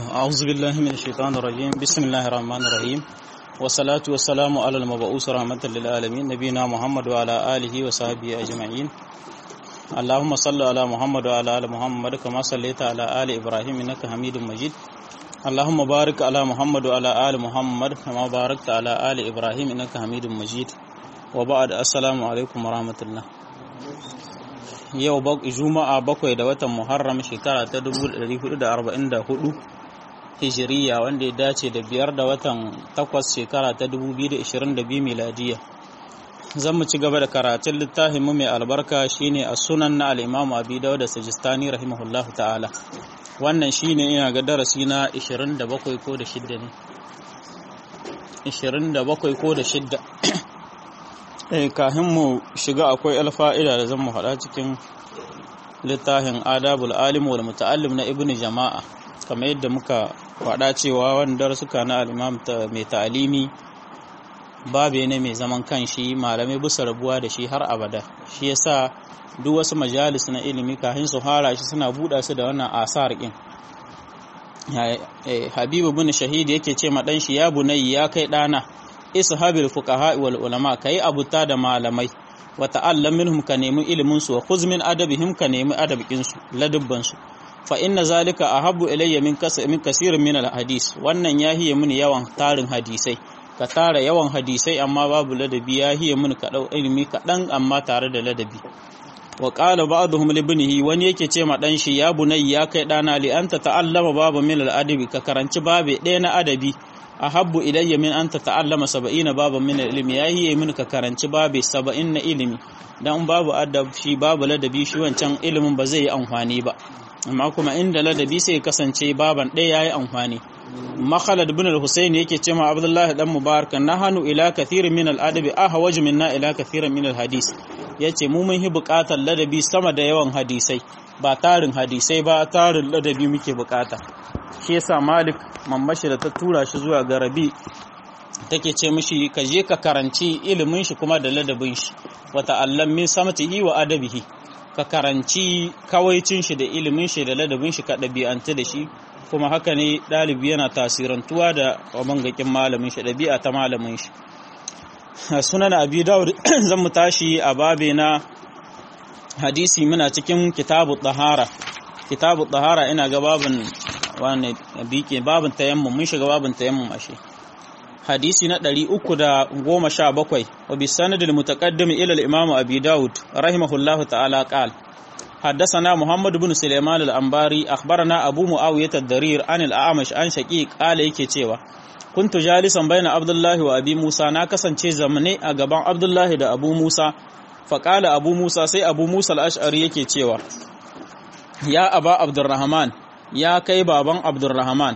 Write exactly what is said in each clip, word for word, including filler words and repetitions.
أعوذ بالله من الشيطان الرجيم بسم الله الرحمن الرحيم والصلاة والسلام على المبعوث رحمة للعالمين نبينا محمد وعلى آله وصحبه أجمعين اللهم صل على محمد وعلى آل محمد كما صليت على آل إبراهيم إنك حميد مجيد اللهم بارك على محمد وعلى آل محمد كما باركت على آل إبراهيم إنك حميد مجيد وبعد السلام عليكم ورحمة الله. Yau Juma'a bakwai da watan Muharram shekara ta dubu ɗari hudu da arba'in da hudu Hijiriya wanda ya dace da biyar da watan takwas shekara ta dubu biyu da ishirin da biyu miladiya. Zan mu ci gaba da karatun littafin mu mai albarka shine as-Sunan na al-Imam Abi Dawud as-Sijistani rahimahullahu ta'ala. Wannan shine ina ga darasi na ishirin da bakwai ko da shidda ne. ishirin da bakwai ko da shidda. Eh kafin mu shiga akwai alfa'ida da zan mu faɗa cikin littafin Adabul Alim wal Muta'allim na Ibn Jama'a kamar yadda muka faɗa cewa wannan suka na al-Imam mai ta'alimi babe ne mai zaman kanshi malamai bisa rabuwa da shi har abada shi yasa duk wasu majalis na ilimi kafin su fara shi suna buɗa su da wannan asar din Habibu bin Shahid yake ce ma dan shi ya bunayya ya kai dana ishabil fuqaha wal ulama kai abuta da malamai wa ta'allam minhum ka nemi ilimin su wa khuz min adabihim ka nemi adabin su ladabban su fa inna zalika ahabbu ilayya min kas min kaseerin min al hadis wannan yahiye mini yawan tarin hadisai ka tara yawan hadisai amma babu ladabi yahiye mini ka dau ilimi kadan amma tare da ladabi wa qala ba'dhum li ibnihi wani yake ce ma dan shi ya bunayya kai dana li anta ta'allama babu min al adabi ka karanci babe ɗaya na adabi ahabbu ilayya min an tata'allama sab'ina baban min ilmi yayi min ka karanci babe saba'in na ilimi dan babu adab shi babu ladabi shi wancan ilimin ba zai yi amfani ba amma kuma inda ladabi sai kasance baban ɗaya yayi amfani Makhalad ibn al-Husayn yake cewa Abdullah dan Mubarak nahanu ila kathirin min al-adabi ahwaj minna ila kathirin min al-hadis yace mu mun hi buƙatar ladabi sama da yawan hadisai ba tarin hadisai ba tarin ladabi muke buƙata shi yasa Malik mammashi da ta tura shi zuwa ga Rabi take ce mishi ka je ka karanci ilimin shi kuma da ladabin shi wa ta'allam min samtihi wa adabihi ka karanci kawaicin shi da ilimin shi da ladabin shi ka dabi'anta da shi kuma haka ne dalibi yana tasirantuwa da bangakin malamin shi dabi'a ta malamin shi. Sunan Abi Dawud zan mu tashi a babe na hadisi muna cikin kitabu tahara kitabu tahara ina ga babin wani bike babin tayammum mun shiga babin tayammum ashe hadisi na ɗari uku da goma sha bakwai wa bi sanadil mutaqaddim ila al-imam Abi Dawud rahimahullahu ta'ala qala حدثنا محمد بن سليمان الأنباري أخبرنا أبو معاوية الضرير عن الأعمش عن شقيق قال yake cewa kuntu jalisan baina Abdullahi wa Abi Musa na kasance zamane a gaban Abdullahi da Abu Musa faqala Abu Musa sai Abu Musa al-Ash'ari yake cewa ya Aba Abdurrahman ya kai baban Abdurrahman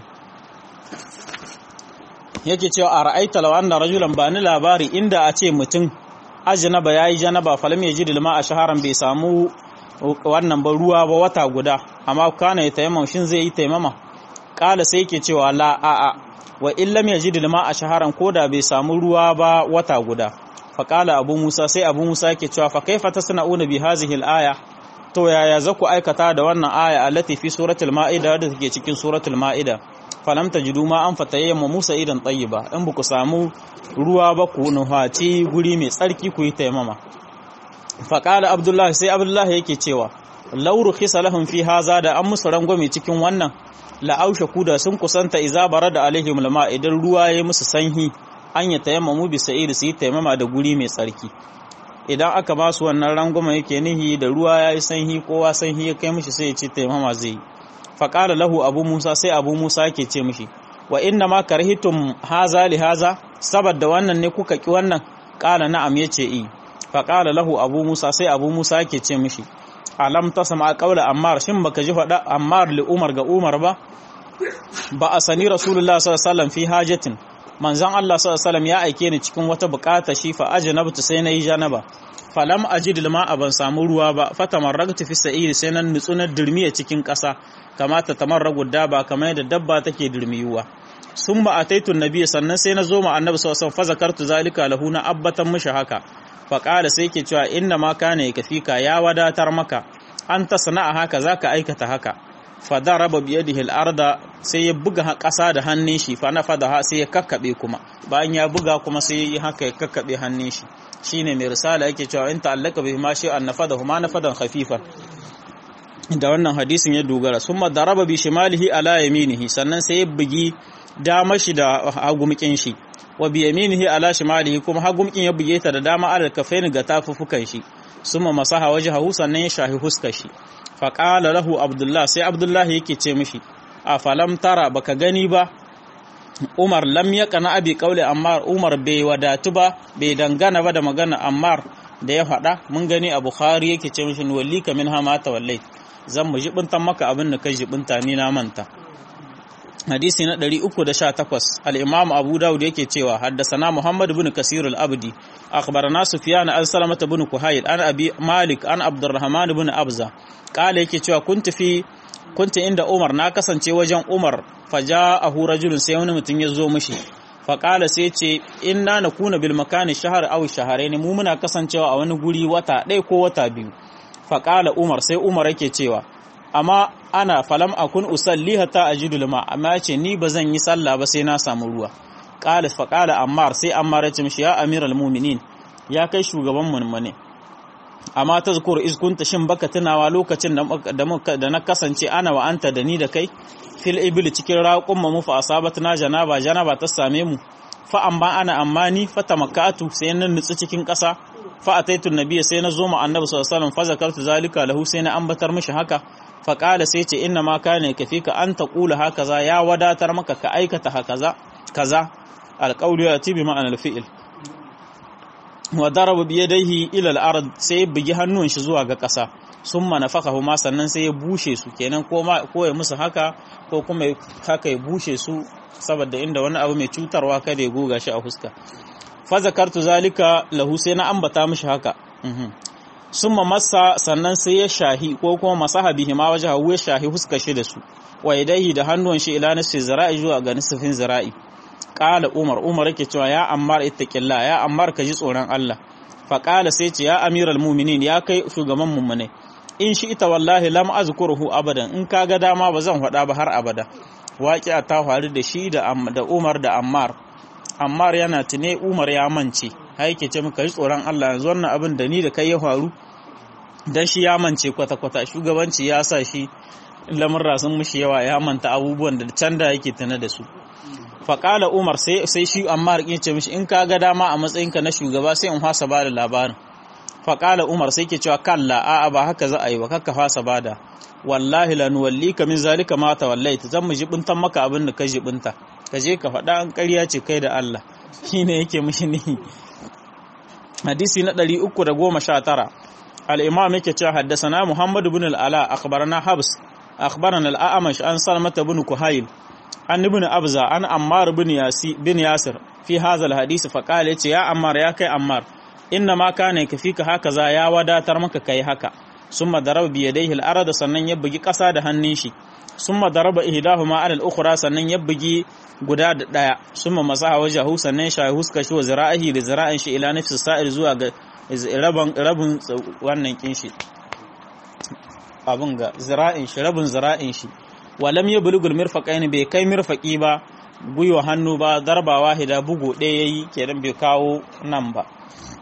yake cewa a ra'aita law anna rajulan bani labari inda a ce mutum ajnaba yayi janaba falam yajid ma a shaharan bai samu wannan ba ruwa ba wata guda amma kana ya tayammum shin zai yi tayammama kala sai yake cewa la a a wa illam yajid ma a shaharan koda bai samu ruwa ba wata guda fa kala Abu Musa sai Abu Musa yake cewa fa kaifa tasna'una bi hadhihi al-aya to yaya za ku aikata da wannan aya allati fi suratul ma'ida da take cikin suratul ma'ida falam tajidu ma an fatayamma Musa idan tayyiba in buku samu ruwa ba ku nuhaci guri mai tsarki ku yi tayammama fa qala Abdullah sai Abdullah yake cewa law rukhisa lahum fi hadha da an musu rangwame cikin wannan la aushaku da sun kusanta iza barada alaihim lama idan ruwa yayi musu sanhi an ya tayammamu bi sa'id su yi tayammama da guri mai tsarki idan aka ba su wannan rangwama yake nihi da ruwa ya yi sanhi kowa sanhi ya kai mishi sai ya ce taimama zai faƙala lahu Abu Musa sai Abu Musa yake ce mishi wa inna ma karhitum haza li haza saboda wannan ne kuka ki wannan ƙala na'am yace i faƙala lahu Abu Musa sai Abu Musa yake ce mishi alam tasma qawla Ammar shin baka ji faɗa Ammar li Umar ga Umar ba ba asani Rasulullah sallallahu alaihi wasallam fi hajatin manzon Allah sallallahu alaihi wasallam ya aike ni cikin wata bukata shi fa ajnabtu sai nayi janaba falam ajid lima ban samu ruwa ba fatamarragtu fi sa'ir sai nan nutsunar dirmiya cikin ƙasa kamata tamarragu daba kamar yadda dabba take dirmiyuwa summa ataitu nabiyyi sannan sai na zo ma annabi sallallahu alaihi wasallam fa zakartu zalika lahu na abbatan mishi haka fa qala sai yake cewa inna ma kana yakfika ya wadatar maka an tasna'a haka zaka aikata haka fadaraba biyadihi al-arda sai ya buga ƙasa da hannun shi fa nafadaha sai ya kakkabe kuma bayan ya buga kuma sai ya yi haka ya kakkabe hannun shi shine mai risala yake cewa in ta'allaka bihi ma shi an nafadahu ma nafadan khafifan da wannan hadisin ya dogara summa daraba bi shimalihi ala yaminihi sannan sai ya bugi dama shi da hagumkin shi wa bi yaminihi ala shimalihi kuma hagumkin ya buge ta da dama ala kafaini ga tafufukan shi summa masaha wajhahu sannan ya shahi huskar shi fa qala lahu abdullah sai abdullah yake ce mishi a falam tara baka gani ba umar lam yaqna abi qawli ammar umar bai wadatu ba bai dangana ba da magana ammar da ya faɗa mun gani a bukhari yake ce mishi wallika minha ma tawallait zan mu jibintan maka abin da kai jibinta ni na manta hadisi na ɗari uku da sha takwas al-imam abu daud yake cewa haddasana muhammad ibn kasir al-abdi akhbarana sufyan an salamah ibn kuhayl an abi malik an abdurrahman ibn abza kale yake cewa kuntu fi kuntu inda umar na kasance wajen umar faja'ahu rajulun sai wani mutum ya zo mishi fa kala sai ce inna nakuna bil makani shahr aw shahrayn mu muna kasancewa a wani guri wata ɗaya ko wata biyu fa kala umar sai umar yake cewa amma ana falam akun usalli hatta ajidu lima amma yace ni bazan yi sallah ba sai na samu ruwa qala fa qala ammar sai ammar yace mishi ya amiral mu'minin ya kai shugaban mu'mine amma tazkur iz kunta shin baka tunawa lokacin da da na kasance ana wa anta da ni da kai fil ibil cikin raqum mu fa asabatna janaba janaba ta same mu fa amma ana amma ni fatamakatu sai nan nutsu cikin kasa fa ataitu nabiyyi sai na zo mu annabi sallallahu alaihi wasallam fa zakartu zalika lahu sai na ambatar mishi haka fa qala sai ce inna ma kana kafika an taqula hakaza ya wadatar maka ka aikata hakaza kaza alqawlu yati bi ma'ana alfi'l wa daraba bi yadayhi ila al-ard sai bugi hannun shi zuwa ga kasa summa nafakahu ma sannan sai ya bushe su kenan ko ma ko ya musu haka ko kuma haka ya bushe su saboda inda wani abu mai cutarwa kada ya goga shi a fuska fa zakartu zalika lahu sai na ambata mishi haka summa massa sannan sai ya shahi ko kuma masaha bihi ma wajahu ya shahi huska shi da su wa yadayhi da hannun shi ila nisfi zira'i zuwa ga nisfin zira'i qala umar umar yake cewa ya ammar ittaqillah ya ammar ka ji tsoron Allah fa qala sai ce ya amiral mu'minin ya kai shugaban mu'mine in shi ita wallahi lam azkuruhu abadan in kaga dama bazan faɗa ba har abada waqi'a ta faru da shi da da umar da ammar ammar yana tune umar ya mance haike ce muka ji tsoron Allah yanzu wannan abin da ni da kai ya faru dan shi ya mance kwata-kwata shugabanci ya sa shi lamurra sun mushi yawa ya manta abubuwan da can da yake tana da su faƙala umar sai sai shi amma rikin ce mishi in ka ga dama a matsayinka na shugaba sai in fasa bada labarin faƙala umar sai ke cewa kalla a'a ba haka za a yi ba kakka fasa bada wallahi la nuwallika min zalika ma tawallaita zan mu jibintan maka abin da ka jibinta ka je ka faɗa an ƙarya ce kai da Allah shine yake mishi ni hadisi na ɗari uku da goma sha tara al-imam yake cewa haddathana muhammad ibn al-ala akhbarana habs akhbarana al-a'mash an salmata ibn kuhayl an ibn abza an ammar ibn yasi bin yasir fi hadha al-hadith fa qala yace ya ammar ya kai ammar inna ma kana yakfika hakaza ya wadatar maka kai haka summa daraba bi yadayhi al-arad sannan ya bugi kasa da hannun shi summa daraba ihdahuma ala al-ukhra sannan ya bugi guda da daya summa masaha wajahu sannan ya huska shi wa zira'ihi da zira'in shi ila nafsi sa'ir zuwa ga rabin rabin wannan kin shi abun ga zira'in shi rabin zira'in shi walam yablugul mirfaqaini bai kai mirfaqi ba guywa hannu ba darba wahida bugu ɗaya yayi kenan bai kawo nan ba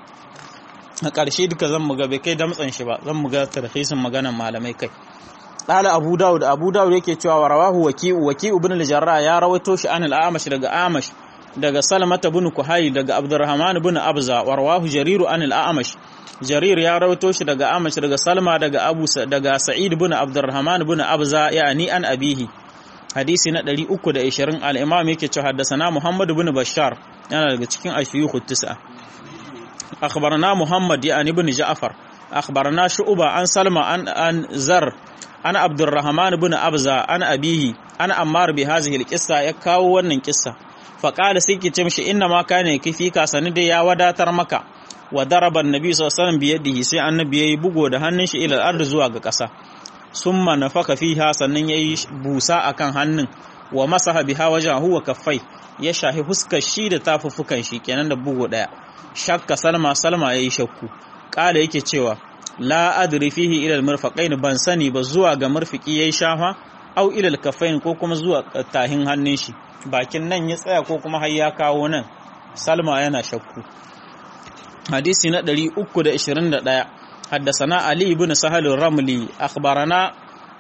a ƙarshe duka zan muga bai kai damtsan shi ba zan muga tarhisin maganan malamai kai qala abu daud abu daud yake cewa rawahu waki'u waki'u ibn al-jarrah ya rawaito shi an al-amash daga amash daga salmata ibn kuhayl daga abdurrahman ibn abza wa rawahu jarir an al-amash jarir ya rawaito shi daga amash daga salma daga abu daga sa'id ibn abdurrahman ibn abza yani an abihi hadisi na ɗari uku da ashirin al-imam yake cewa haddathana muhammad ibn bashar yana daga cikin ashiyukh at-tis'a akhbarana muhammad yani ibn ja'far akhbarana shu'ba an salma an an zar an abdurrahman ibn abza an abihi an ammar bi hadhihi al-qissa ya kawo wannan kissa fa qala sai ke ce mishi inna ma kana kifi ka sani da ya wadatar maka wa daraba annabi sallallahu alaihi wasallam bi yadihi sai annabi yayi bugo da hannun shi ila al-ard zuwa ga kasa summa nafaka fiha sannan yayi busa akan hannun wa masaha biha wajahu wa kaffai ya shahi huskar shi da tafuffukan shi kenan da bugo daya shakka salma salma yayi shakku kala yake cewa la adri fihi ila al-mirfaqain ban sani ba zuwa ga murfiki yayi shafa au ilal kafain ko kuma zuwa tahin hannun shi bakin nan ya tsaya ko kuma har ya kawo nan Salma yana shakku. Hadisi na ɗari uku da ishirin da ɗaya حدثنا علي بن سهل الرملي أخبرنا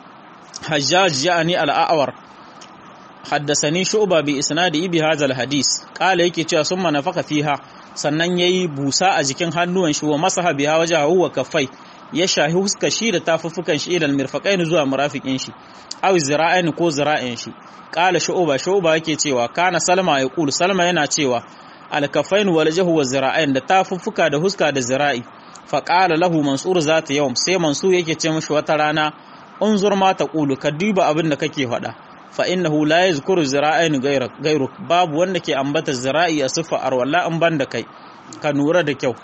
حجاج يعني الأعور حدثني شعبة بإسناده بهذا الحديث قال yake cewa summa nafaka fiha sannan yayi busa a jikin hannuwan shi wa masaha biha wajahu wa kaffai ya shahi huska shi da tafuffukan shi ilal mirfaqain zuwa murafiqin shi aw zira'ain ko zira'in shi qala shu'ba shu'ba yake cewa kana salma yaqul salma yana cewa al kaffain wal jahu wa zira'ain da tafuffuka da huska da zira'i fa qala lahu mansur zata yawm sai mansur yake ce mishi wata rana unzur ma taqulu ka duba abin da kake faɗa fa innahu la yazkuru zira'ain gairuk babu wanda ke ambata zira'i a sifa arwalla in banda kai ka nura da kyau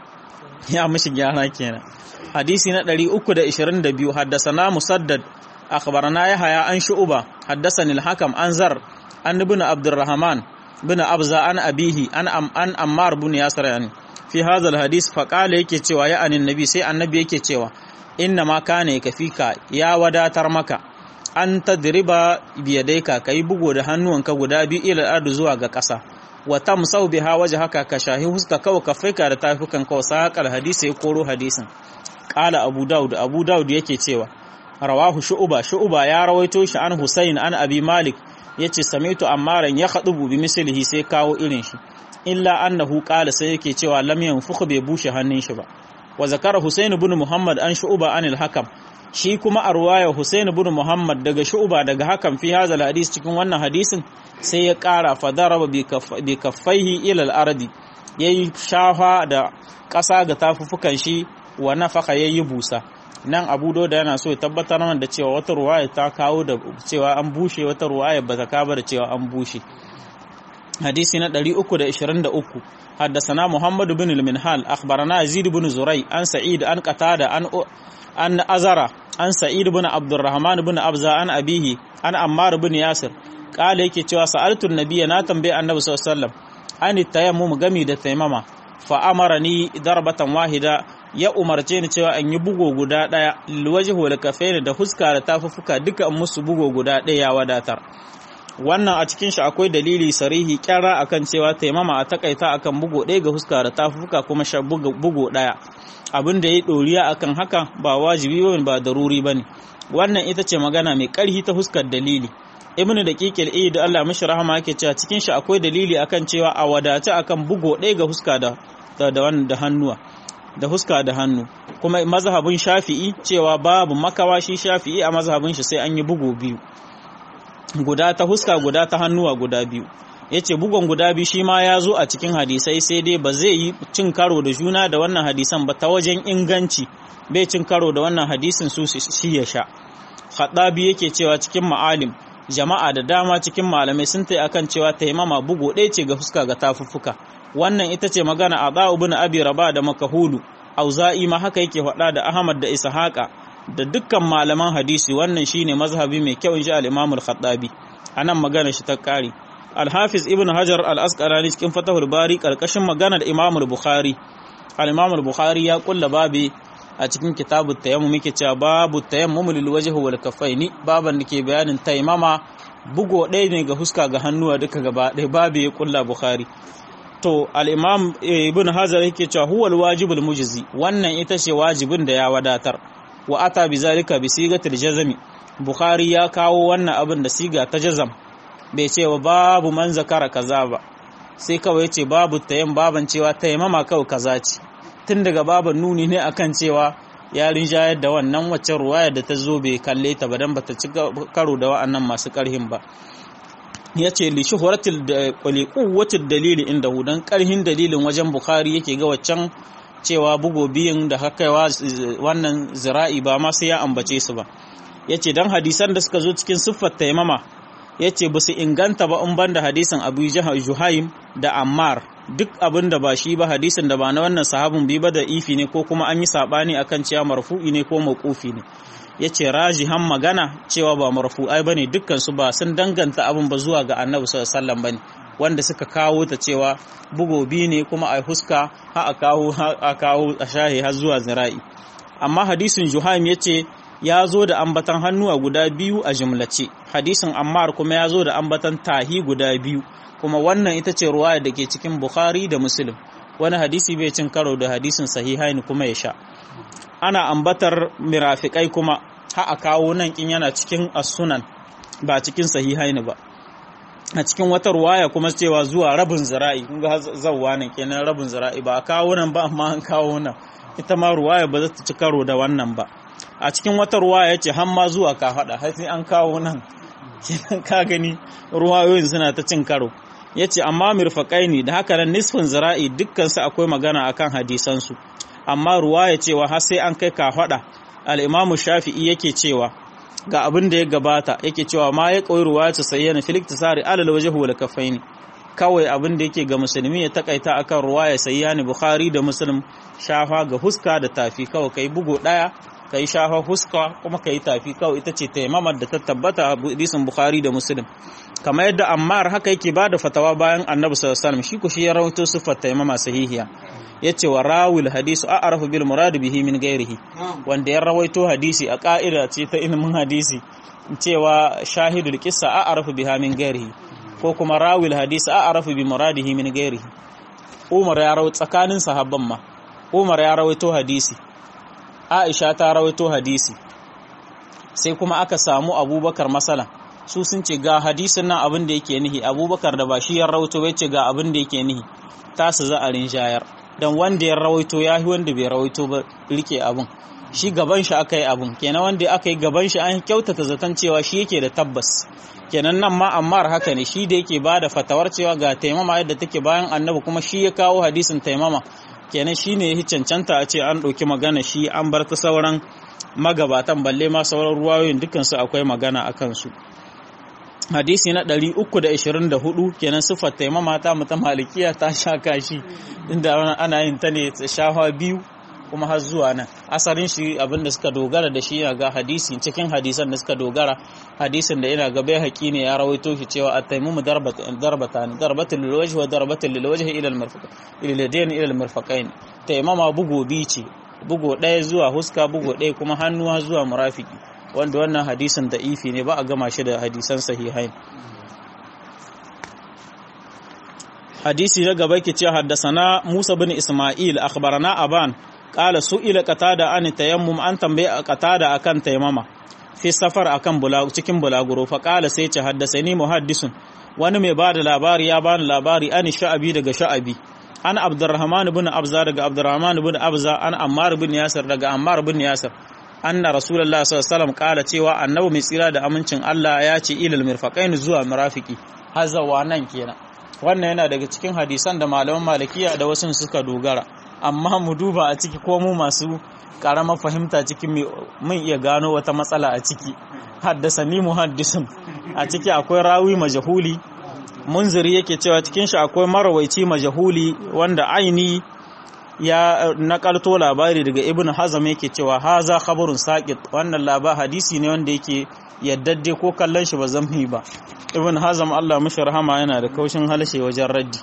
ya mishi gyara kenan. Hadisi na ɗari uku da ishirin da biyu haddasana musaddad akhbarana yahya an shu'ba haddasani al-hakam an zar an ibn abdurrahman ibn abza an abihi an am an ammar ibn yasir yani fi hadha al-hadith fa qala yake cewa ya anin nabi sai annabi yake cewa inna ma kana yakfika ya wadatar maka an tadriba biyadaika kai bugo da hannuwanka guda biyu ila ardu zuwa ga ƙasa wa tamsau biha wajhaka ka shahi huska kawa kafaika da tafukan kawa saqal hadisi ya koro hadisin. Qala abu daud abu daud yake cewa rawahu shu'ba shu'ba ya rawaito shi an husayn an abi malik yace samitu ammaran ya khadubu bi mislihi sai kawo irin shi illa annahu qala sai yake cewa lam yanfukh bai bushe hannun shi ba. Wa zakara husayn ibn muhammad an shu'ba anil hakam shi kuma a ruwaya Hussein ibn Muhammad daga Shu'ba daga hakan fi hazal hadis cikin wannan hadisin sai ya ƙara fadaraba bi kaffaihi ila al-ardi yayi shafa da ƙasa ga tafufukan shi wa nafaka yayi busa. Nan Abu Dawud yana so ya tabbatar mana da cewa wata ruwaya ta kawo da cewa an bushe wata ruwaya ba ta kawo da cewa an bushe. Hadisi na ɗari uku da ishirin da uku حدثنا محمد بن المنهال أخبرنا يزيد بن زري عن سعيد عن قتادة عن أن أزرع عن سعيد بن عبد الرحمن بن أبزة عن أبيه عن عمار بن ياسر قال yake cewa sa'altu an-nabiy na tambaye annabi sallallahu alaihi wasallam an tayammum gami da taimama fa amarani darbatan wahida ya umarce ni cewa an yi bugo guda daya lilwajhi wal kafaini da huska da tafufuka duka an musu bugo guda daya ya wadatar. Wannan a cikin shi akwai dalili sarihi kyara akan cewa taimama a takaita akan bugo ɗaya ga huska da tafufuka kuma sha bugo ɗaya. Abin da ya doriya akan haka ba wajibi bane ba daruri bane. Wannan ita ce magana mai ƙarfi ta huskar dalili. Ibn Daqiq al-Eid da Allah mishi rahama yake cewa cikin shi akwai dalili akan cewa a wadace akan bugo ɗaya ga huska da da da hannuwa da huska da hannu. Kuma mazhabin Shafi'i cewa babu makawa shi Shafi'i a mazhabin shi sai an yi bugo biyu. Guda ta huska guda ta hannuwa guda biyu. Yace bugon guda biyu shi ma ya zo a cikin hadisai sai dai ba zai yi cin karo da juna da wannan hadisan ba ta wajen inganci bai cin karo da wannan hadisin su shi ya sha. Khadabi yake cewa cikin ma'alim jama'a da dama cikin malamai sun tai akan cewa taimama bugo ɗaya ce ga fuska ga tafuffuka. Wannan ita ce magana Aba ibn Abi Rabah da Makahulu. Auza'i ma haka yake faɗa da Ahmad da Ishaqa da dukkan malaman hadisi wannan shine mazhabi mai kyau inji al-Imam al-Khattabi. Anan magana shi ta kare. Al-Hafiz Ibn Hajar al-Asqalani cikin Fathul Bari karkashin maganar Imam al-Bukhari. Al-Imam al-Bukhari ya kulla babi a cikin kitabut tayammum yake cewa babu tayammum lil wajhi wal kaffaini baban dake bayanin taimama bugo ɗaya ne ga huska ga hannuwa duka gaba ɗaya babu ya kulla Bukhari. To al-Imam Ibn Hajar yake cewa huwal wajibul mujzi wannan ita ce wajibin da ya wadatar. Wa ata bi zalika bi sigatil jazmi Bukhari ya kawo wannan abin da siga ta jazam bai ce wa babu man zakara kaza ba sai kawai yace babu tayyam baban cewa tayammama kawai kaza ce tun daga baban nuni ne akan cewa ya rinjayar da wannan wacce ruwaya da ta zo bai kalle ta ba dan bata ci karo da wa'annan masu karhin ba. Yace li shuhratil quwwatil dalili inda hudan karhin dalilin wajen Bukhari yake ga waccan cewa bugo biyun da hakaiwa wannan zira'i ba ma sai ya ambace su ba. Yace dan hadisan da suka zo cikin siffar taimama yace ba su inganta ba in banda hadisin Abu Juhaym da Ammar duk abin da ba shi ba hadisin da ba na wannan sahabin bi ba da ifi ne ko kuma an yi sabani akan cewa marfu'i ne ko mauqufi ne. Yace rajihan magana cewa ba marfu'ai bane dukkan su ba sun danganta abin ba zuwa ga Annabi sallallahu alaihi wasallam bane wanda suka kawo ta cewa bugo bi ne kuma ai huska ha a kawo a kawo a shahi har zuwa zira'i. Amma hadisin Juhaym yace ya zo da ambatan hannuwa guda biyu a jumlace, hadisin Ammar kuma ya zo da ambatan tahi guda biyu, kuma wannan ita ce ruwaya da ke cikin Bukhari da Muslim. Wani hadisi bai cin karo da hadisin sahihaini kuma ya sha. Ana ambatar mirafikai kuma ha a kawo nan kin yana cikin as-sunan ba cikin sahihaini ba. A cikin wata ruwaya kuma cewa zuwa rabin zira'i, kun ga zawwa nan kenan rabin zira'i ba a kawo nan ba amma an kawo nan. Ita ma ruwaya ba za ta ci karo da wannan ba. A cikin wata ruwaya yace har ma zuwa ka hada har sai an kawo nan. Kenan ka gani ruwayoyin suna ta cin karo. Yace amma mirfaqaini da haka nan nisfin zira'i dukkan su akwai magana akan hadisan su. Amma ruwaya cewa har sai an kai ka hada. Al-Imam Shafi'i yake cewa ga abin da ya gabata yake cewa ma ya koyi ruwaya ta sayyana fil iktisari alal wajhi wal kafaini, kawai abin da yake ga musulmi ya takaita akan ruwaya sayyani Bukhari da Muslim shafa ga huska da tafi, kawai kai bugu daya kai shafa huska kuma kai tafi, kawai ita ce taimamar da ta tabbata a hadisin Bukhari da Muslim. Kamar yadda Ammar haka yake bada fatawa bayan Annabi sallallahu alaihi wasallam, shi ku shi ya rawaito sifar taimama sahihiya. Yace wa rawil hadisu a'rafu bil murad bihi min ghairihi, wanda ya rawaito hadisi a ka'ida ce ta ilimin hadisi cewa shahidul qissa a'rafu biha min ghairihi, ko kuma rawil hadisi a'rafu bi muradihi min ghairihi. Umar ya rawaito tsakanin sahabban ma, Umar ya rawaito hadisi, Aisha ta rawaito hadisi, sai kuma aka samu Abubakar masala, su sun ce ga hadisin nan abin da yake nihi, Abubakar da ba shi ya rawaito bai ce ga abin da yake nihi, tasu za a rinjayar. Dan wanda ya rawaito ya yi wanda bai rawaito ba rike abin, shi gaban shi aka yi abin, kenan wanda aka yi gaban shi an kyautata zaton cewa shi yake da tabbas. Kenan nan ma Ammar haka ne, shi da yake bada fatawar cewa ga taimama yadda take bayan Annabi kuma shi ya kawo hadisin taimama, kenan shi ne ya cancanta a ce an ɗauki magana shi an bar ta sauran magabatan, balle ma sauran ruwayoyin dukansu akwai magana a kansu. Hadisi na ɗari uku da ashirin da hudu kenan sifar taimama ta mutum malikiya ta sha kashi, inda ana yin ta ne shafa biyu kuma har zuwa nan. Asarin shi abinda suka dogara da shi ga hadisi, cikin hadisan da suka dogara hadisin da ina ga bai haƙi ne ya rawaito shi cewa at-taymumu darbatan darbatan darbatul lil wajhi wa darbatul lil wajhi ila al-mirfaq ila al-yadayn ila al-mirfaqain. Taimama bugo bi ce, bugo ɗaya zuwa huska, bugo ɗaya kuma hannuwa zuwa murafiki, wanda wannan hadisin da ifi ne ba a gama shi da hadisan sahihain. Hadisi na gaba ke ce haddasana Musa bin Isma'il akhbarana Aban qala su'ila qatada an tayammum, an tambaye qatada akan tayammama fi safar akan bulagu cikin bulaguro, fa qala sai ce haddasani muhaddisun, wani mai bada labari ya bani labari an sha'abi daga sha'abi, an Abdurrahman bin Abza daga Abdurrahman bin Abza, an Ammar bin Yasir daga Ammar bin Yasir, anna Rasulullah sallallahu alaihi wasallam kala cewa annabi mai tsira da amincin Allah ya ce ilal mirfaqain zuwa mirafiki, hazawa nan kenan. Wannan yana daga cikin hadisan da malaman malikiya da wasu suka dogara, amma mu duba a ciki ko mu masu karama fahimta cikin mun iya gano wata matsala a ciki. Haddasani muhaddisun, a ciki akwai rawi majhuli, Munziri yake cewa cikin shi akwai marawaici majhuli wanda aini ya nakalto labari daga Ibn Hazm yake cewa haza khabarun saqit, wannan laba hadisi ne wanda yake yaddadde ko kallon shi ba zamhi ba. Ibn Hazm Allah mishi rahama yana da kaushin halshe wajen raddi.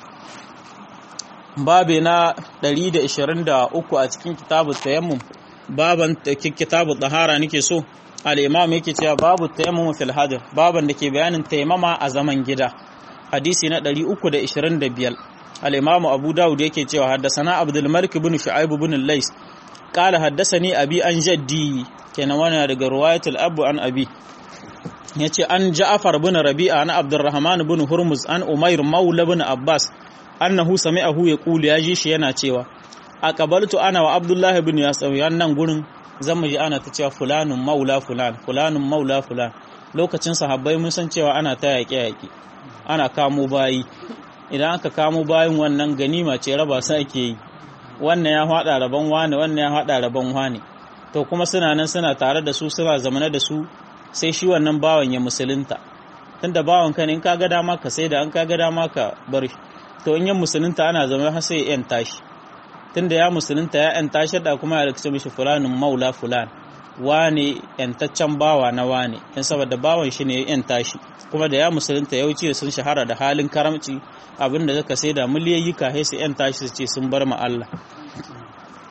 Babe na ɗari da ashirin da uku a cikin kitabut tayammum, baban kitabut tahara nake so. Al-Imam yake cewa babu tayammum fil hadir, baban da ke bayanin tayammama a zaman gida. Hadisi na ɗari uku da ashirin da biyar. Al-Imam Abu Dawud yake cewa haddasana Abdul Malik ibn Shu'aib ibn al-Lays qala haddasani abi an jaddi, kenan wannan daga riwayatul abu an abi. Yace an Ja'far ibn Rabi'a an Abdurrahman ibn Hurmuz an Umair maula ibn Abbas annahu sami'ahu yaqulu, yaji shi yana cewa aqbaltu ana wa Abdullah ibn Yasir, nan gurin zamu ji ana ta cewa fulanun maula fulan fulanun maula fulan. Lokacin sahabbai mun san cewa ana ta yaƙe yaƙe, ana kamo bayi, idan aka kamo bayin wannan ganima ce raba su ake yi, wannan ya hada rabon wani wannan ya hada rabon wani, to kuma suna nan suna tare da su suna zamana da su, sai shi wannan bawan ya musulunta. Tunda bawan ka ne in ka ga dama ka sai da an ka ga dama ka bar shi, to in ya musulunta ana zama har sai ya yanta shi. Tunda ya musulunta ya yanta shi da kuma ya rikace mishi fulanin maula fulan, wane yantaccen bawa na wane, in saboda bawan shi ne ya yanta shi, kuma da ya musulunta ya wuce sun shahara da halin karamci, abinda zaka sai da miliyoyi ka sai su yanta shi su ce sun bar ma Allah.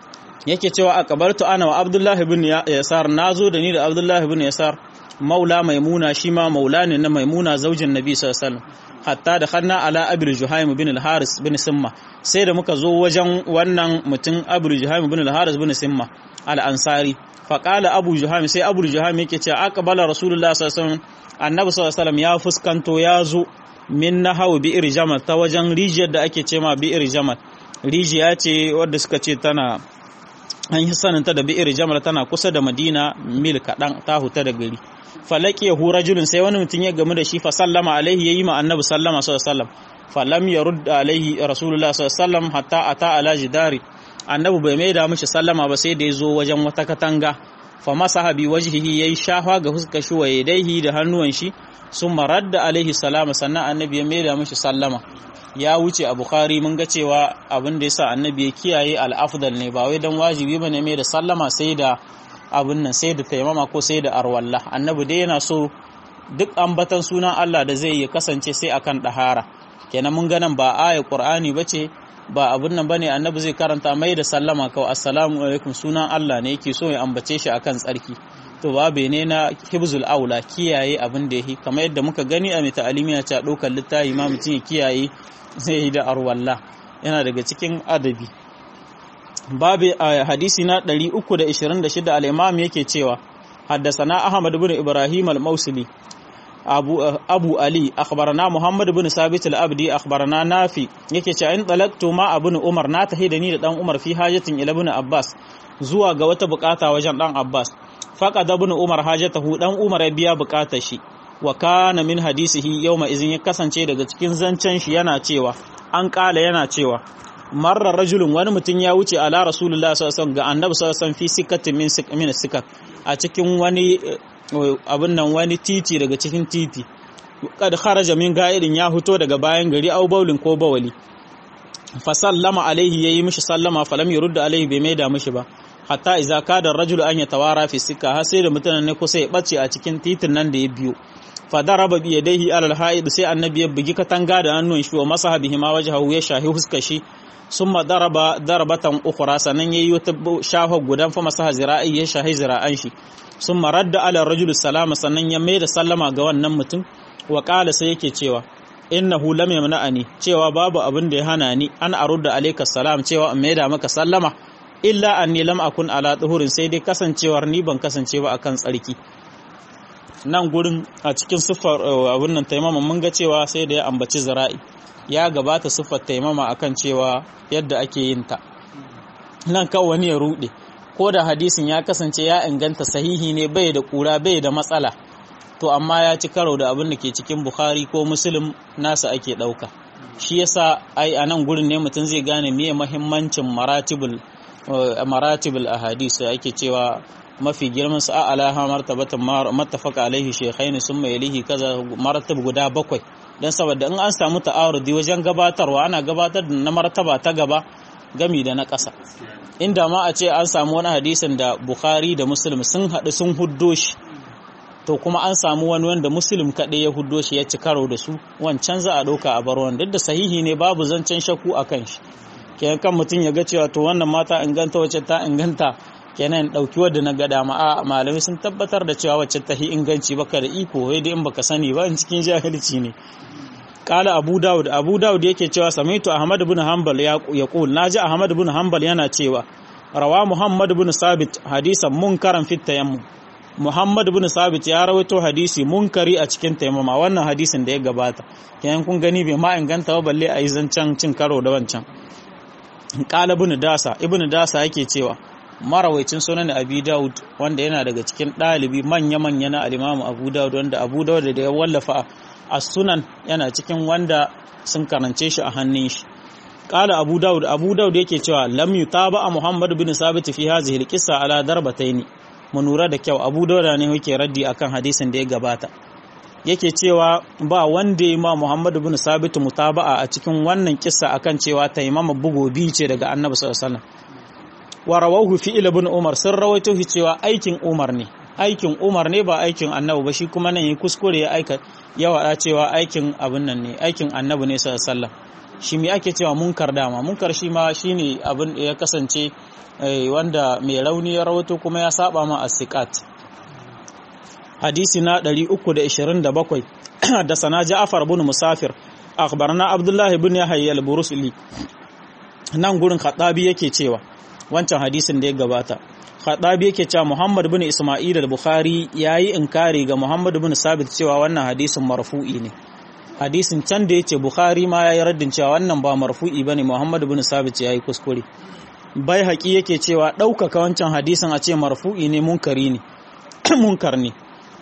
yake cewa aqbaltu ana wa Abdullah ibn Yasar nazo da ni da Abdullah ibn Yasar maula maimuna shi ma maula ne na maimuna zaujin nabi sallallahu alaihi wasallam hatta da khanna ala abul juhaym bin al-haris bin simma sai da muka zo wajen wannan mutum abul juhaym bin al-haris bin simma al-ansari fa qala abu juhaym sai abu juhaym yake cewa aqbala rasulullah sallallahu alaihi wasallam annabi sallallahu alaihi wasallam ya fuskanto ya zo min nahaw bi'ir jamal ta wajen rijiyar da ake cewa bi'ir jamal rijiya ce wadda suka ce tana an yi saninta da bi'ir jamal tana kusa da madina mil kaɗan ta huta da gari falaki ya hura julin sai wani mutum ya gamu da shi fa sallama alaihi yayi ma annabi sallama sallallahu alaihi wasallam falam yarud alaihi rasulullah sallallahu alaihi wasallam hatta ata ala jidari annabi bai mai da mishi sallama ba sai da ya zo wajen wata katanga fa masaha bi wajhihi yayi shafa ga fuskar shi wa yadaihi da hannuwan shi summa radda alaihi salama sannan annabi ya mai da mishi sallama ya wuce a Bukhari mun ga cewa abin da yasa annabi ya kiyaye al-afdal ne ba wai dan wajibi bane mai da sallama sai da abin nan sai da taimama ko sai da arwalla annabi dai yana so duk ambatan sunan Allah da zai yi kasance sai akan dahara kenan mun ga nan ba ayat Qur'ani bace ba abin nan bane annabi zai karanta mai da sallama kawai assalamu alaikum sunan Allah ne yake so ya ambace shi akan tsarki to babe ne na hibzul aula kiyaye abin da yake kamar yadda muka gani a mai ta'alimi ya ce dokar littafi ma mutum ya kiyaye zai yi da arwalla yana daga cikin adabi babu hadisi na ɗari uku da ishirin da shida al-imam yake cewa haddasana ahmad ibn ibrahim al-mausili abu abu ali akhbarana muhammad ibn sabit al-abdi akhbarana nafi yake cewa in talaqtu ma ibn umar na tahidani da dan umar fi hajatin ila ibn abbas zuwa ga wata bukata wajen dan abbas faqad ibn umar hajatahu dan umar ya biya bukatar shi wa kana min hadisihi yawma izin ya kasance daga cikin zancen shi yana cewa an kala yana cewa marra rajulun wani mutum ya wuce ala rasulullah sallallahu alaihi wasallam ga annabi sallallahu alaihi wasallam fi sikatin min min sikak a cikin wani abin nan wani titi daga cikin titi kad kharaja min ga'idin ya fito daga bayan gari au baulin ko bawali fa sallama alaihi yayi mishi sallama falam yurda alaihi bai maida mishi ba hatta idza kada ar-rajulu an yatawara fi sikka har sai da mutanen ne kusa ya bace a cikin titin nan da ya biyo fa daraba bi yadayhi ala al-ha'id sai annabi ya bugi katanga da hannun shi wa masahabihi ma wajhahu ya shahi huska shi summa daraba darbatan ukhra sanan yayi wata shafa gudan fa masaha zira'i ya shahi zira'an shi summa radda ala ar-rajul salama sannan ya mai da sallama ga wannan mutum wa qala sai yake cewa innahu lam yamna'ani cewa babu abin da ya hana ni an arudda alayka salam cewa in mai da maka sallama illa anni lam akun ala tuhurin sai dai kasancewar ni ban kasance ba akan tsarki nan gurin a cikin siffar abun nan taimama mun ga cewa sai da ya ambaci zira'i ya gabata siffar taimama akan cewa yadda ake yin ta nan kawai wani ya rude ko da hadisin ya kasance ya inganta sahihi ne bai da kura bai da matsala to amma ya ci karo da abin da ke cikin Bukhari ko Muslim nasa ake dauka shi yasa ai a nan gurin ne mutum zai gane meye muhimmancin maratibul maratibul ahadith ake cewa mafi girman sa alaha martabatan mattafaqa alaihi shaykhaini summa yalihi kaza maratib guda bakwai dan saboda in an samu ta'arudi wajen gabatarwa ana gabatar da na martaba ta gaba gami da na ƙasa inda ma a ce an samu wani hadisin da Bukhari da Muslim sun haɗu sun huddo shi to kuma an samu wani wanda Muslim kaɗai ya huddo shi ya ci karo da su wancan za a ɗauka a bar wani duk da sahihi ne babu zancen shakku a kan shi kenan kan mutum ya ga cewa to wannan mata inganta wacce ta inganta kenan ɗauki wadda na ga dama a malamai sun tabbatar da cewa wacce ta hi inganci baka da iko wai dai in baka sani ba in cikin jahilci ne kala abu daud abu daud yake cewa samaitu ahmad ibn hanbal ya yaqul naji ahmad ibn hanbal yana cewa rawa muhammad ibn sabit hadisan munkaran fit tayammum muhammad ibn sabit ya rawaito hadisi munkari a cikin tayammuma wannan hadisin da ya gabata kenan kun gani bai ma inganta ba balle ayi zancan cin karo da wancan kala ibn dasa ibn dasa yake cewa marawaicin sunan abi daud wanda yana daga cikin dalibi manya manya na al-imam abu daud wanda abu daud da ya wallafa as-sunan yana cikin wanda sun karance shi a hannun shi qala abu daud abu daud yake cewa lam yutaba muhammad bin sabit fi hadhihi al-qissa ala darbatayn munura da kyau abu daud ne yake raddi akan hadisin da ya gabata yake cewa ba wanda ya ma muhammad bin sabit mutaba'a a cikin wannan kissa akan cewa taimama bugo bi ce daga annabi sallallahu alaihi wasallam wa rawahu fi ibn umar sun rawaito shi cewa aikin umar ne aikin umar ne ba aikin annabi ba shi kuma nan yi kuskure ya aika ya wada cewa aikin abin nan ne aikin annabi ne sallallahu alaihi wasallam shi me ake cewa munkar dama munkar shi ma shine abin da ya kasance wanda mai rauni ya rawato kuma ya saba ma as-siqat hadisi na ɗari uku da ishirin da bakwai da sana Ja'far ibn Musafir akhbarana Abdullah ibn Yahya al-Burusli nan gurin Khatabi yake cewa wancan hadisin da ya gabata Khatabi yake cewa Muhammad ibn Isma'il al-Bukhari yayi inkari ga Muhammad ibn Sabit cewa wannan hadisin marfu'i ne hadisin can da yace Bukhari ma yayi raddin cewa wannan ba marfu'i bane Muhammad ibn Sabit yayi kuskure bai haƙi yake cewa ɗaukaka wancan hadisin a ce marfu'i ne munkari ne munkar ne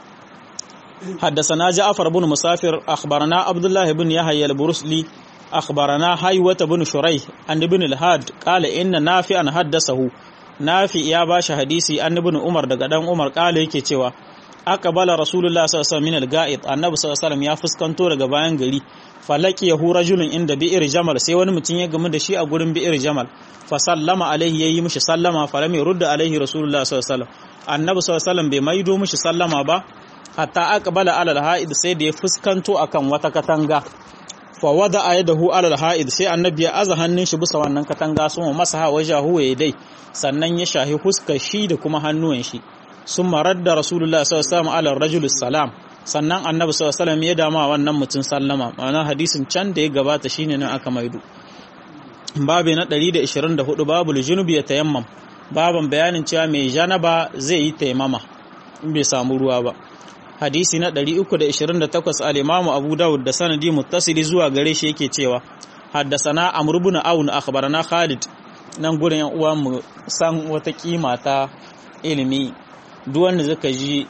حدثنا جعفر بن مسافر أخبرنا عبد الله بن يحيى البرسلي أخبرنا حيوة بن شريح عن ابن الهاد قال إن نافعا حدثه نافع يا باشا حديثي عن ابن عمر daga dan Umar قال yake cewa aqbala rasulullah sallallahu alaihi wasallam min al-ga'id annabi sallallahu alaihi wasallam ya fuskanto daga bayan gari falaqiyahu rajulun inda bi'ir jamal sai wani mutum ya gamu da shi a gurin bi'ir jamal fa sallama alaihi yayi mishi sallama fa lam yurda alaihi rasulullah sallallahu alaihi wasallam annabi sallallahu alaihi wasallam bai maido mishi sallama ba hatta aqbala ala al-ha'id sai da ya fuskanto akan wata katanga fa wada yadahu ala al-ha'id sai annabi ya aza hannun shi bisa wannan katanga sun masa wajahu ya dai sannan ya shahi huskar shi da kuma hannuwan shi summa radda rasulullah sallallahu alaihi wasallam ala ar-rajul salam sannan annabi sallallahu alaihi wasallam ya dama wannan mutum sallama ma'ana hadisin can da ya gabata shine nan aka maido babu na ɗari da ishirin da hudu babu junubi ya tayammam baban bayanin cewa mai janaba zai yi tayammama in bai samu ruwa ba hadisi na ɗari uku da ishirin da takwas al-imamu abu dawud da sanadi muttasili zuwa gare shi yake cewa haddasana amr ibn aun akhbarana khalid nan gurin yan uwa mu san wata kima ta ilimi duk wanda zaka ji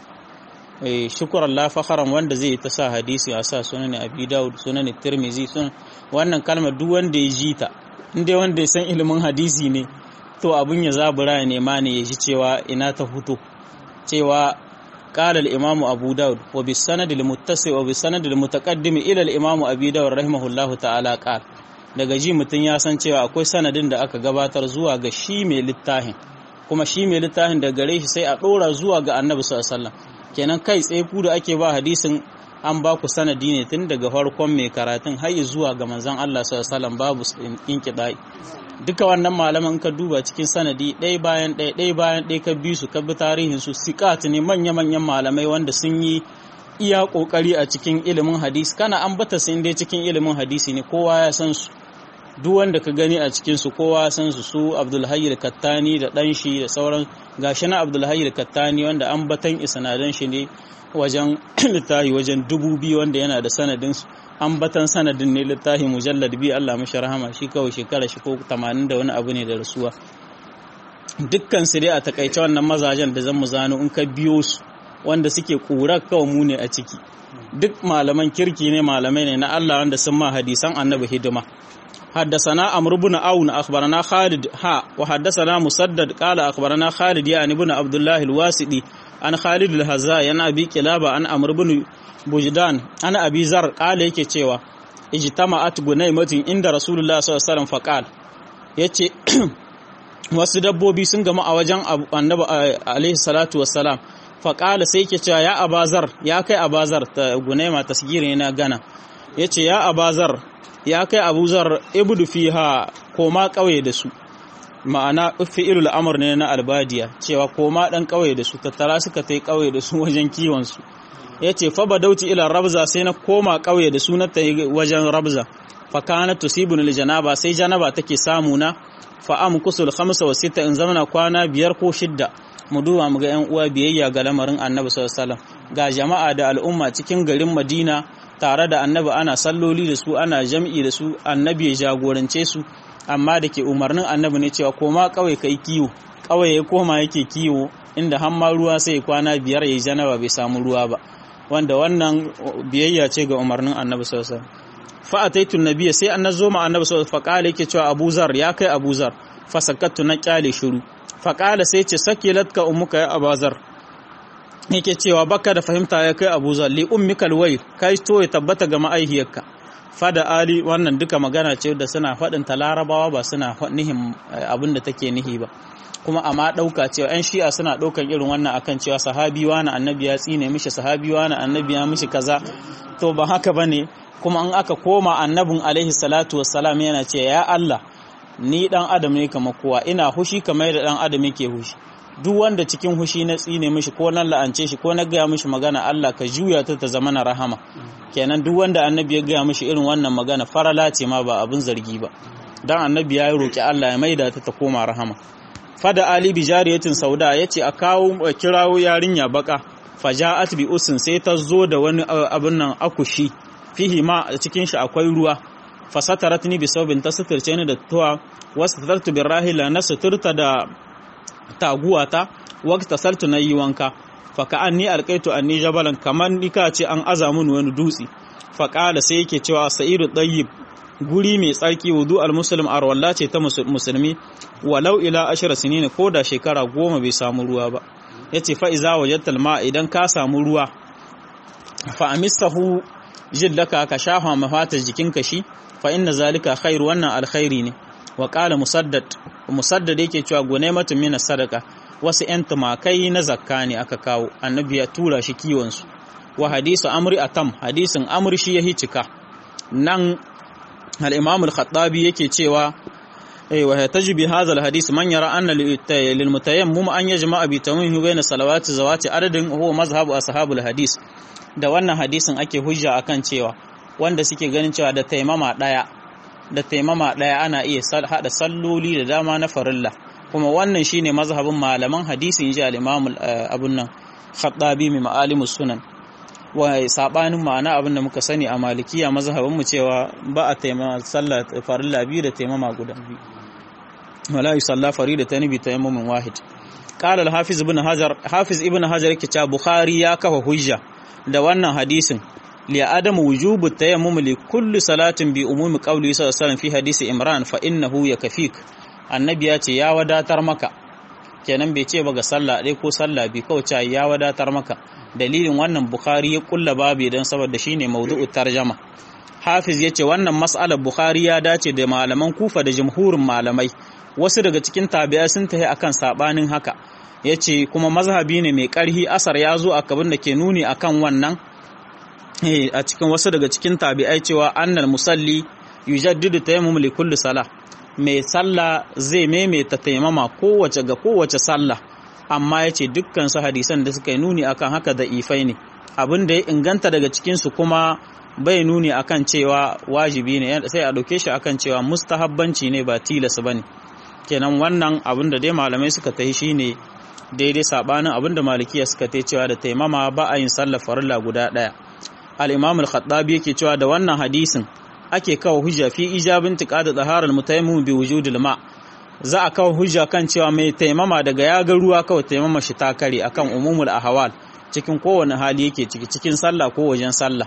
shukran la fakharan wanda zai ta sa hadisi a sa sunan abi dawud sunan tirmizi sunan wannan kalmar duk wanda ya ji ta inda wanda ya san ilimin hadisi ne to abun ya zabura ne ma ne ya ji cewa ina ta huto cewa قال الإمام أبو داود وبالسند المتصل وبالسند المتقدم إلى الإمام أبي داود رحمه الله تعالى قال daga ji mutum ya san cewa akwai sanadin da aka gabatar zuwa ga shi mai littafin kuma shi mai littafin da gare shi sai a ɗora zuwa ga annabi sallallahu alaihi wasallam kenan kai tsaye ku da ake ba hadisin an ba ku sanadi ne tun daga farkon mai karatun har zuwa ga manzon Allah sallallahu alaihi wasallam babu inqidai duka wannan malaman ka duba cikin sanadi ɗaya bayan ɗaya ɗaya bayan ɗaya ka bi su ka bi tarihin su siqat ne manya manyan malamai wanda sun yi iya kokari a cikin ilimin hadisi kana ambata su inda cikin ilimin hadisi ne kowa ya san su duk wanda ka gani a cikin su kowa ya san su su Abdul Hayy al-Kattani da dan shi da sauran gashi na Abdul Hayy al-Kattani wanda ambatan isnadan shi ne wajen littafi wajen dubu biyu wanda yana da sanadin su ambatan sanadin ne littafi mujallad bi Allah mashi rahama shi kawai shekara shi ko tamanin da wani abu ne da rasuwa dukkan su dai a takaice wannan mazajen da zan mu zano in ka biyo su wanda suke kura kawai mu ne a ciki duk malaman kirki ne malamai ne na Allah wanda sun ma hadisan annabi hidima حدثنا عمرو بن عون أخبرنا خالد ها وحدثنا مسدد قال أخبرنا خالد يعني بن عبد الله الواسطي عن خالد الهزاء عن أبي كلابة عن عمرو بن بجدان عن أبي ذر قال yake cewa ijtama'at gunaymatin inda rasulullah sallallahu alaihi wasallam faqal yace wasu dabbobi sun gama a wajen annabi alaihi salatu wassalam faqala sai yake cewa ya abazar ya kai abazar ta gunayma tasgiri na gana yace ya abazar ya kai abuzar ibdu fiha koma kauye da su ma'ana fi'ilul amr ne na albadiya cewa koma dan kauye da su tattara suka tai kauye da su wajen kiwon su yace fa badauti ila rabza sai na koma kauye da su na tai wajen rabza fa kana tusibun lil janaba sai janaba take samu na fa amkusul khamsa wa sita in zamana kwana biyar ko shidda mu duba mu ga yan uwa biyayya ga lamarin annabi sallallahu alaihi wasallam ga jama'a da al'umma cikin garin Madina tare da annabi ana salloli da su ana jam'i da su annabi ya jagorance su amma da ke umarnin annabi ne cewa koma kawai kai kiwo kawai ya koma yake kiwo inda hamma ruwa sai kwana biyar yayi janaba bai samu ruwa ba wanda wannan biyayya ce ga umarnin annabi sallallahu alaihi wasallam fa ataitu nabiyya sai annabi zo ma annabi sallallahu alaihi wasallam fa kale yake cewa Abu Zar ya kai Abu Zar fa sakattu na kyale shiru fa kale sai ce sakilatka ummuka ya Abu Zar yake cewa baka da fahimta ya kai Abu Zar li ummikal wayl kai to ya tabbata ga ma'aihiyarka fada ali wannan duka magana ce da suna faɗin ta larabawa ba suna nihin abin da take nihi ba kuma amma ɗauka cewa ‘yan shi'a suna ɗaukan irin wannan akan cewa sahabi wani annabi ya tsine mishi sahabi wani annabi ya mishi kaza to ba haka ba ne kuma in aka koma annabin alaihi salatu wassalam yana ce ya Allah ni dan adam ne kamar kowa ina hushi kamar da dan adam yake hushi duk wanda cikin hushi na tsine mishi ko nan la'ance shi ko na gaya mishi magana Allah ka juya ta ta zama na rahama kenan duk wanda annabi ya gaya mishi irin wannan magana farala ce ma ba abin zargi ba dan annabi ya roki Allah ya maida ta ta koma rahama fada ali bi jariyatin sauda yace a kawo kirawo yarinya baka faja'at bi usin sai ta zo da wani abin nan akushi fihi ma cikin shi akwai ruwa fasataratni bi saubin ta suturce ni da tuwa wasatartu bi rahila na suturta da taguwata waqta saltu nayi wanka fa ka anni alqaitu anni jabalan kaman nika ce an aza mun wani dutsi fa qala sai yake cewa sa'idu tayyib guri mai tsarki wudu almuslim arwalla ce ta musulmi walau ila ashra sinina ko da shekara goma bai samu ruwa ba yace fa iza wajadtal ma idan ka samu ruwa fa amisahu jillaka ka shafa mafatar jikinka shi fa inna zalika khairu wannan alkhairi ne wa qala musaddad musaddad yake cewa gunaymatun min sadaka wasu yan tumakai na zakka ne aka kawo annabi ya tura shi kiwon su wa hadisu amri atam hadisin amri shi yahi cika nan al-imam al-khattabi yake cewa eh wa tajibi hadha al-hadith man yara anna lil mutayammim an yajma'a bi tawmihi bayna salawati zawati adadin huwa mazhabu ashabul hadith da wannan hadisin ake hujja akan cewa wanda suke ganin cewa da taimama daya da taimama daya ana iya hada salloli da dama na farilla kuma wannan shine mazhabin malaman hadisi inji al-imam abun nan Khattabi mai ma'alimus sunan wa sabanin ma'ana abin da muka sani a malikiya mazhabin mu cewa ba a taimama sallah farilla biyu da taimama guda biyu wala yusalla faridatan bi tayammumin wahid qala al-hafiz ibn hajar hafiz ibn hajar yake cewa bukhari ya kafa hujja da wannan hadisin li adam wujubu tayammum li kulli salatin bi umumi qawli sallallahu alaihi wasallam fi hadisi imran fa innahu yakfik annabi ya ce ya wadatar maka kenan bai ce ba ga sallah dai ko sallah bi kawai ce ya wadatar maka dalilin wannan bukhari ya kulla babu dan saboda shine mawdu'u tarjama hafiz yace wannan mas'alar bukhari ya dace da malaman kufa da jumhurin malamai wasu daga cikin tabi'a sun tahi akan sabanin haka yace kuma mazhabi ne mai karhi asar ya zo a kabin da ke nuni akan wannan a cikin wasu daga cikin tabi'ai cewa annal musalli yujaddidu tayammum li kulli salah mai sallah zai maimaita taimama kowace ga kowace sallah amma yace dukkan su hadisan da suka yi nuni akan haka da ifai ne abin da ya inganta daga cikin su kuma bai nuni akan cewa wajibi ne sai a dauke shi akan cewa mustahabbanci ne ba tilas bane kenan wannan abin da dai malamai suka tahi shine daidai sabanin abin da malikiya suka tahi cewa da taimama ba a yin sallar farilla guda daya al-imam al-khattabi yake cewa da wannan hadisin ake kawo hujja fi ijabin tiqada taharal mutayammim bi wujudil ma za a kawo hujja kan cewa mai taimama daga ya ga ruwa kawai taimama shi ta kare akan umumul ahwal cikin kowane hali yake ciki cikin sallah ko wajen sallah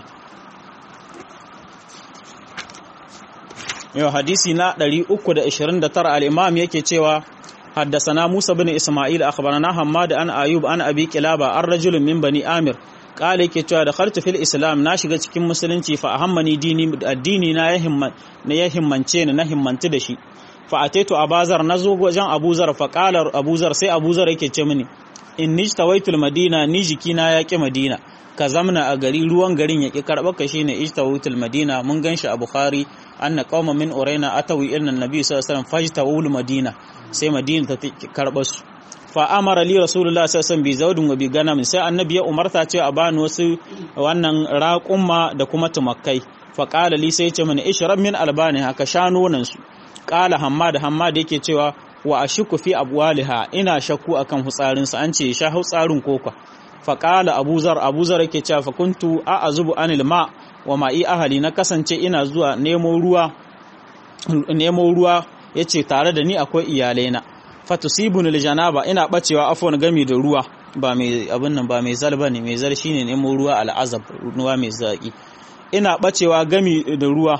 yau hadisi na ɗari uku da ishirin da tara al-imam yake cewa حدثنا موسى بن إسماعيل أخبرنا حماد عن أيوب عن أبي كلابة الرجل من بني آمر قال yake cewa da khartu fil islam na shiga cikin musulunci fa ahammani dini addini na ya himman na ya himmance ni na himmanti da shi fa ataitu abazar nazo wajen abuzar fa qala abuzar sai abuzar yake ce mini inni tawaitul madina ni jikina ya ki madina ka zamna a gari ruwan garin ya ki karba ka shine ijtawaitul madina mun ganshi a bukhari anna qauma min uraina atawi ila annabi sallallahu alaihi wasallam fajtawul madina sai madina ta karba su fa amara li rasulullahi sallallahu alaihi wasallam bi zawdin wa bi ganam sai annabi ya umarta ce a bani wasu wannan raqumma da kuma tumakkai fa qala li sai ce mani ishrab min albani haka shanonan su qala hammad hammad yake cewa wa ashku fi abwaliha ina shakku akan hutsarin sa an ce sha hutsarin koko fa qala abuzar abuzar yake cewa fa kuntu a'azubu anil ma wa ma'i ahli na kasance ina zuwa nemo ruwa nemo ruwa yace tare da ni akwai iyalaina fatusibun aljanaba ina bacewa afwan gami da ruwa ba mai abin nan ba mai zalba ne mai zar shine nemo ruwa al'azab ruwa mai zaki ina bacewa gami da ruwa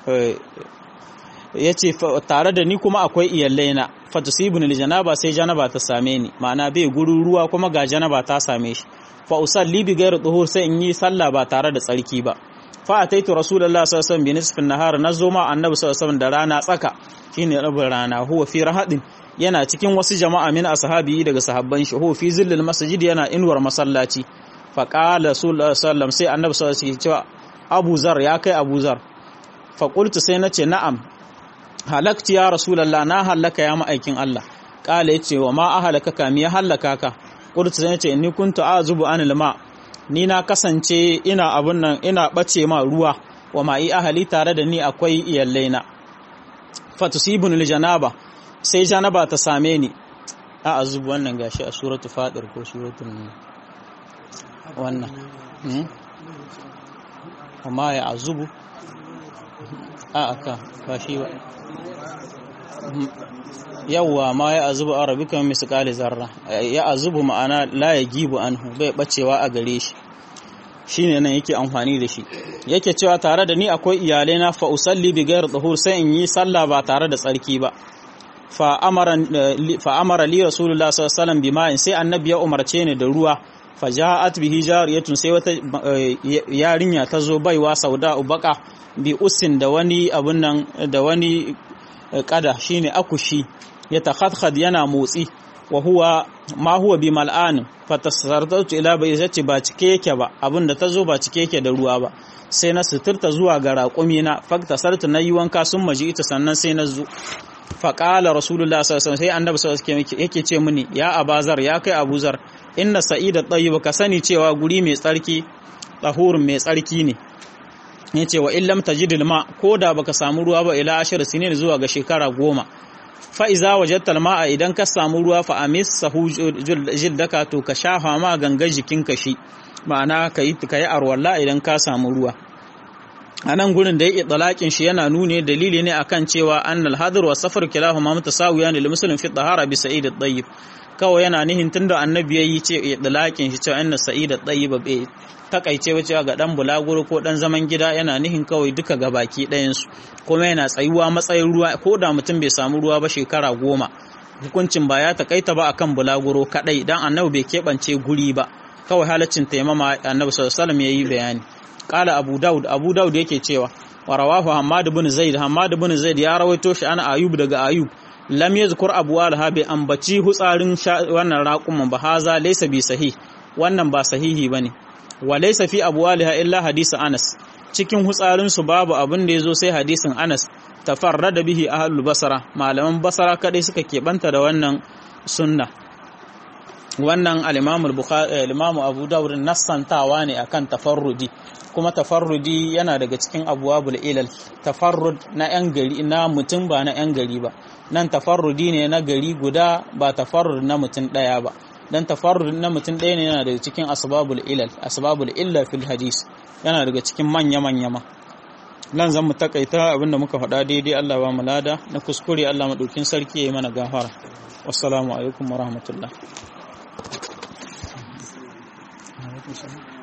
yace tare da ni kuma akwai iyalaina fatusibun aljanaba sai janaba ta same ni ma'ana bai gurun ruwa kuma ga janaba ta same shi fa usalli bi ghairi tuhur sai in yi sallah ba tare da tsarki ba fa ataitu rasulullahi sallallahu alaihi wasallam bi nisfin nahar nazo ma annabi sallallahu alaihi wasallam da rana tsaka shine rabin rana huwa fi rahadin yana cikin wasu jama'a min ashabi daga sahabban shi huwa fi zillil masjid yana inwar masallaci fa qala sallallahu alaihi wasallam sai annabi sallallahu alaihi wasallam Abu Zar ya kai Abu Zar fa qultu sai nace na'am halakti ya rasulullah na halaka ya ma'aikin Allah kala yace wa ma ahalaka ka mi ya halaka ka qultu sai nace inni kuntu azubu anil ma ni na kasance ina abun nan ina bace ma ruwa wa ma'i ahali tare da ni akwai iyallaina fatusibun lil janaba sai janaba ta same ni a azubu wannan gashi a suratul fatir ko suratul wannan amma ya azubu a aka ba shi ba yawwa ma ya azubu arabikan misqali zarra ya azubu ma'ana la yagibu anhu bai bacewa a gare shi shine nan yake amfani da shi yake cewa tare da ni akwai iyalai na fa usalli bi ghairi dhuhur sai in yi sallah ba tare da tsarki ba fa amara fa amara li rasulullah sallallahu alaihi wasallam bima'in sai annabi ya umarce ni da ruwa fa ja'at bihi jariyatun sai wata yarinya ta zo baiwa sauda ubaka bi usin da wani abun nan da wani kada shine akushi ya takhadkhad yana motsi wa huwa ma huwa bi mal'an fatasarratu ila bayyati ba cike yake ba abinda tazo ba cike yake da ruwa ba sai na suturta zuwa ga raƙumi na faktasartu nayi wanka sun maji ita sannan sai na zo fa qala rasulullah sallallahu alaihi wasallam sai annabi sallallahu alaihi wasallam yake ce mini ya abazar ya kai abuzar inna sa'ida tayyib ka sani cewa guri mai tsarki tahurun mai tsarki ne yace wa illam tajidil ma koda baka samu ruwa ba ila ashir sinin zuwa ga shekara goma fa'iza wajen ma'a idan ka samu ruwa fa'amis sahu jildaka to ka shafa ma gangar jikinka shi ma'ana ka yi arwalla idan ka samu ruwa a nan gurin da ya ɗalaƙin shi yana nune dalili ne akan cewa an alhadar wa safar kilahu ma mata sawuya ne limusulun fi ɗahara bi sa'id ɗayyib kawai yana nihin tun da annabi ya yi ce ya ɗalaƙin shi cewa inna sa'id ɗayyib bai takaice wa cewa ga ɗan bulaguro ko ɗan zaman gida yana nihin kawai duka ga baki ɗayansu kuma yana tsayuwa matsayin ruwa ko da mutum bai samu ruwa ba shekara goma hukuncin ba ya takaita ba akan bulaguro kaɗai dan annabi bai keɓance guri ba kawai halaccin taimama annabi sallallahu alaihi wasallam yayi bayani qala abu daud abu daud yake cewa wa rawahu hammad ibn zaid hammad ibn zaid ya rawaito shi ana ayub daga ayub lam yazkur abu al-habi ambaci hutsarin wannan raquman ba haza laysa bi sahih wannan ba sahihi bane wa laysa fi abwaliha illa hadith Anas cikin hutsarin su babu abin da yazo sai hadisin Anas tafarrada bihi ahlul basra malaman basra kadai suka kebanta da wannan sunna wannan al-imam al-bukhari al-imam abu dawud nassantawa ne akan tafarrudi kuma tafarrudi yana daga cikin abwabul ilal tafarrud na yan gari na mutum ba na yan gari ba nan tafarrudi ne na gari guda ba tafarrud na mutum daya ba dan tafarrud na mutum ɗaya ne yana daga cikin asbabul ilal asbabul illa fil hadis yana daga cikin manya manya ma nan zan mu takaita abinda muka faɗa daidai Allah ba mu lada na kuskure Allah madaukin sarki yayi mana gafara wassalamu alaikum warahmatullahi